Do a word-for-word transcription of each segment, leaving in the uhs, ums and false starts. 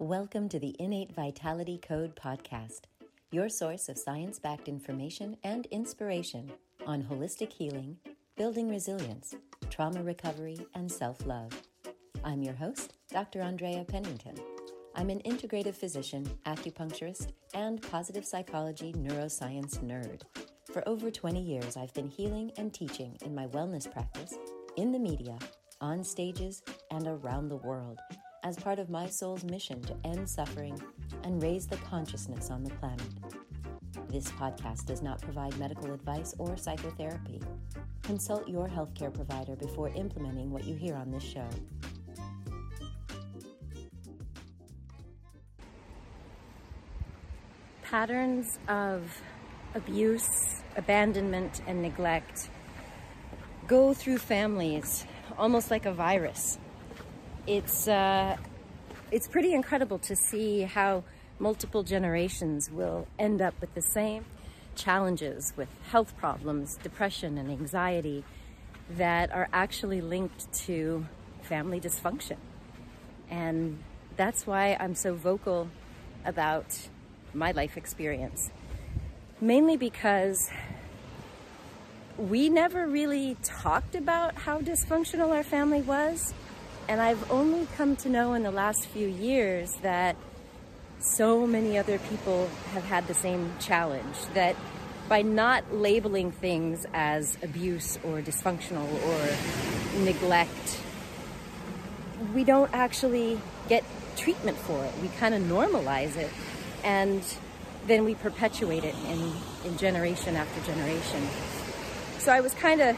Welcome to the Innate Vitality Code podcast, your source of science-backed information and inspiration on holistic healing, building resilience, trauma recovery, and self-love. I'm your host, Doctor Andrea Pennington. I'm an integrative physician, acupuncturist, and positive psychology neuroscience nerd. For over twenty years, I've been healing and teaching in my wellness practice, in the media, on stages, and around the world as part of my soul's mission to end suffering and raise the consciousness on the planet. This podcast does not provide medical advice or psychotherapy. Consult your healthcare provider before implementing what you hear on this show. Patterns of abuse, abandonment, and neglect go through families almost like a virus. It's uh, it's pretty incredible to see how multiple generations will end up with the same challenges with health problems, depression, and anxiety that are actually linked to family dysfunction. And that's why I'm so vocal about my life experience. Mainly because we never really talked about how dysfunctional our family was. And I've only come to know in the last few years that so many other people have had the same challenge, that by not labeling things as abuse or dysfunctional or neglect, we don't actually get treatment for it. We kind of normalize it, and then we perpetuate it in, in generation after generation. So I was kind of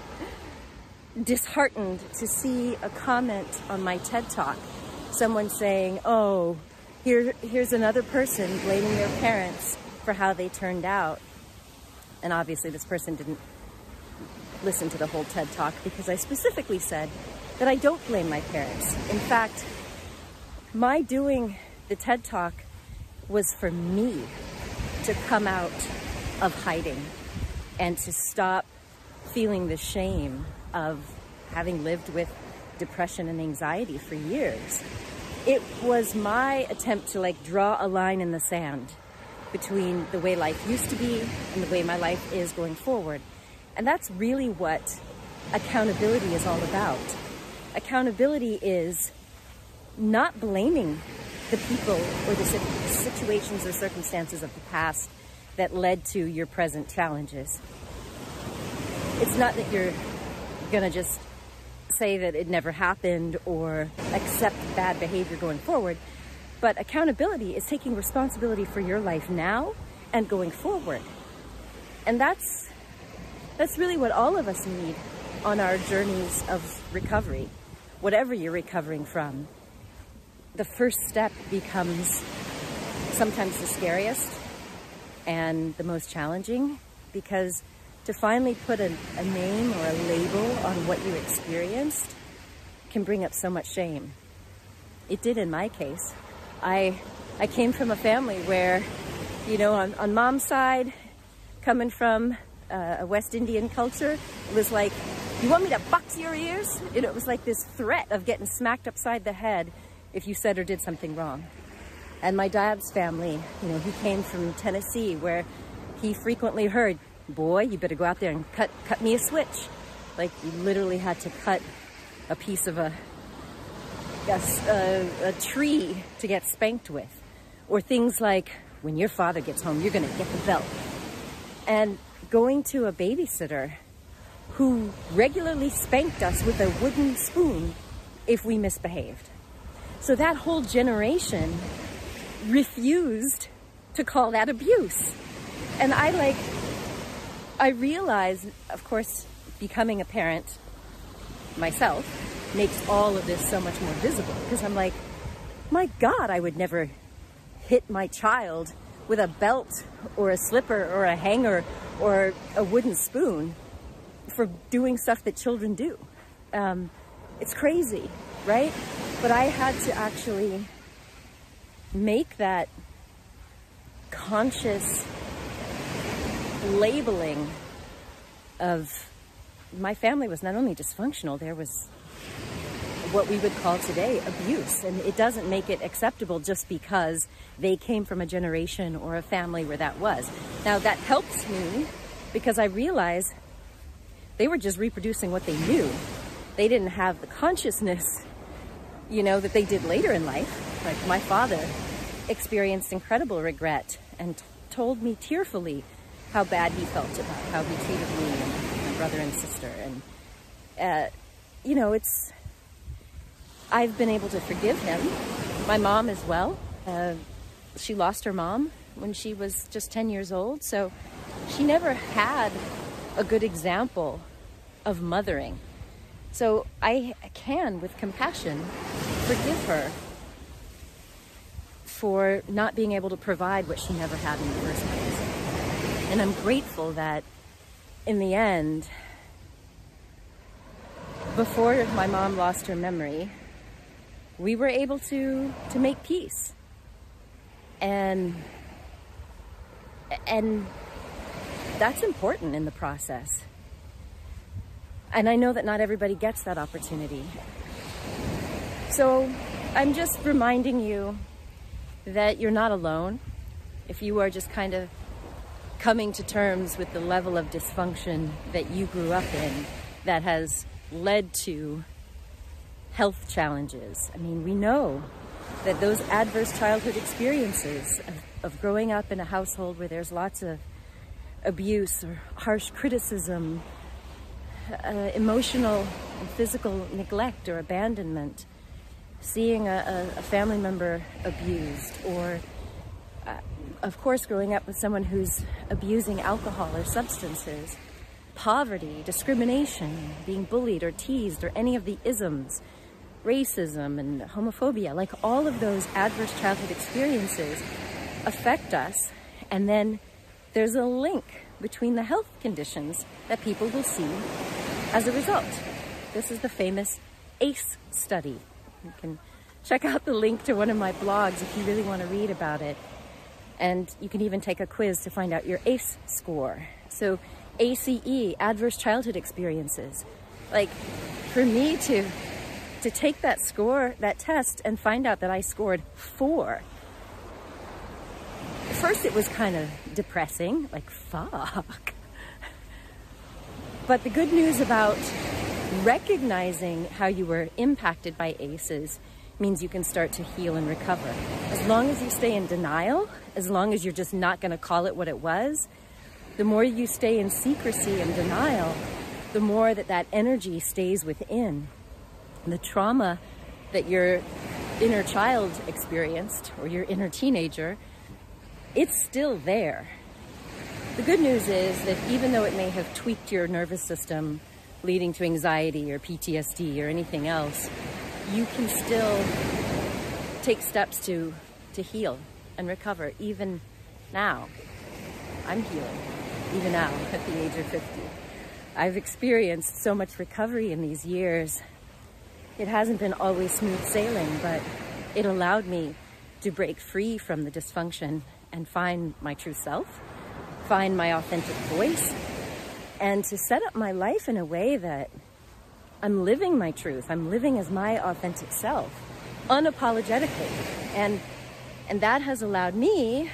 disheartened to see a comment on my TED Talk, someone saying, oh, here, here's another person blaming their parents for how they turned out. And obviously this person didn't listen to the whole TED Talk, because I specifically said that I don't blame my parents. In fact, my doing the TED Talk was for me to come out of hiding and to stop feeling the shame of having lived with depression and anxiety for years. It was my attempt to like draw a line in the sand between the way life used to be and the way my life is going forward. And that's really what accountability is all about. Accountability is not blaming the people or the situations or circumstances of the past that led to your present challenges. It's not that you're going to just say that it never happened or accept bad behavior going forward, but accountability is taking responsibility for your life now and going forward. And that's that's really what all of us need on our journeys of recovery, whatever you're recovering from. The first step becomes sometimes the scariest and the most challenging, because to finally put a, a name or a label on what you experienced can bring up so much shame. It did in my case. I I came from a family where, you know, on, on mom's side, coming from uh, a West Indian culture, it was like, you want me to box your ears? You know, it was like this threat of getting smacked upside the head if you said or did something wrong. And my dad's family, you know, he came from Tennessee, where he frequently heard, boy, you better go out there and cut cut me a switch. Like, you literally had to cut a piece of a, a, a tree to get spanked with. Or things like, when your father gets home, you're going to get the belt. And going to a babysitter who regularly spanked us with a wooden spoon if we misbehaved. So that whole generation refused to call that abuse. And I like... I realized, of course, becoming a parent myself makes all of this so much more visible, because I'm like, my God, I would never hit my child with a belt or a slipper or a hanger or a wooden spoon for doing stuff that children do. Um, it's crazy, right? But I had to actually make that conscious labeling of my family was not only dysfunctional, there was what we would call today abuse. And it doesn't make it acceptable just because they came from a generation or a family where that was. Now, that helps me because I realize they were just reproducing what they knew. They didn't have the consciousness, you know, that they did later in life. Like my father experienced incredible regret and t- told me tearfully how bad he felt about how he treated me and my brother and sister. And, uh, you know, it's, I've been able to forgive him. My mom as well. Uh, she lost her mom when she was just ten years old. So she never had a good example of mothering. So I can, with compassion, forgive her for not being able to provide what she never had in the first place. And I'm grateful that in the end, before my mom lost her memory, we were able to, to make peace. And, and that's important in the process. And I know that not everybody gets that opportunity. So I'm just reminding you that you're not alone. If you are just kind of coming to terms with the level of dysfunction that you grew up in that has led to health challenges. I mean, we know that those adverse childhood experiences of, of growing up in a household where there's lots of abuse or harsh criticism, Uh, emotional and physical neglect or abandonment, seeing a, a, a family member abused, or uh, of course growing up with someone who's abusing alcohol or substances, poverty, discrimination, being bullied or teased, or any of the isms, racism and homophobia, like all of those adverse childhood experiences affect us. And then there's a link between the health conditions that people will see as a result. This is the famous A C E study. You can check out the link to one of my blogs if you really want to read about it. And you can even take a quiz to find out your A C E score. So A C E, adverse childhood experiences. Like, for me to to take that score, that test, and find out that I scored four. At first it was kind of depressing, like, fuck. But the good news about recognizing how you were impacted by A C Es means you can start to heal and recover. As long as you stay in denial, as long as you're just not going to call it what it was, the more you stay in secrecy and denial, the more that that energy stays within. The trauma that your inner child experienced, or your inner teenager, it's still there. The good news is that even though it may have tweaked your nervous system, leading to anxiety or P T S D or anything else, you can still take steps to, to heal and recover, even now. I'm healing, even now, at the age of fifty. I've experienced so much recovery in these years. It hasn't been always smooth sailing, but it allowed me to break free from the dysfunction and find my true self, find my authentic voice, and to set up my life in a way that I'm living my truth. I'm living as my authentic self, unapologetically. And, and that has allowed me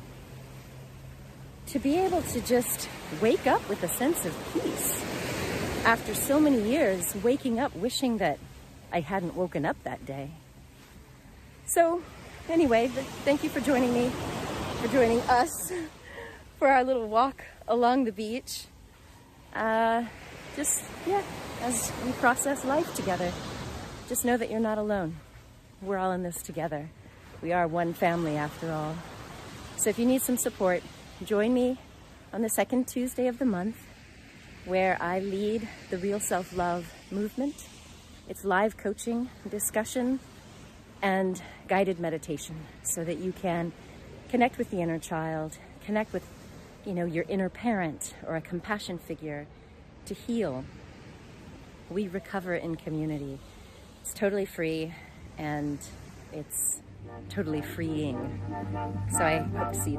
to be able to just wake up with a sense of peace. After so many years, waking up wishing that I hadn't woken up that day. So, anyway, thank you for joining me, for joining us for our little walk along the beach. Uh, just, yeah, as we process life together, just know that you're not alone. We're all in this together. We are one family after all. So if you need some support, join me on the second Tuesday of the month, where I lead the Real Self-Love movement. It's live coaching, discussion, and guided meditation, so that you can connect with the inner child, connect with, you know, your inner parent or a compassion figure to heal. We recover in community. It's totally free, and it's totally freeing. So I hope to see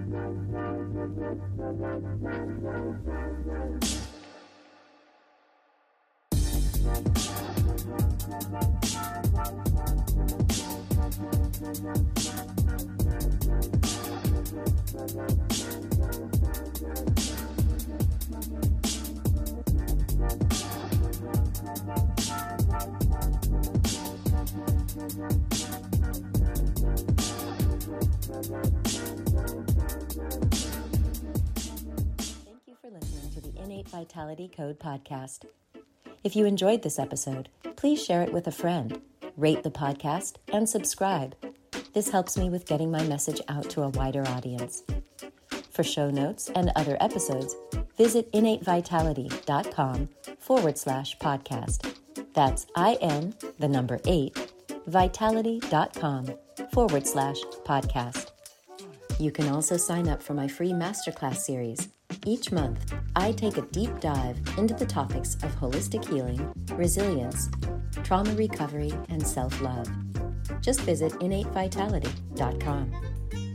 you there. For listening to the Innate Vitality Code podcast. If you enjoyed this episode, please share it with a friend, rate the podcast, and subscribe. This helps me with getting my message out to a wider audience. For show notes and other episodes, visit innatevitality.com forward slash podcast. That's I-N, the number eight, vitality.com forward slash podcast. You can also sign up for my free masterclass series. Each month, I take a deep dive into the topics of holistic healing, resilience, trauma recovery, and self-love. Just visit innate vitality dot com.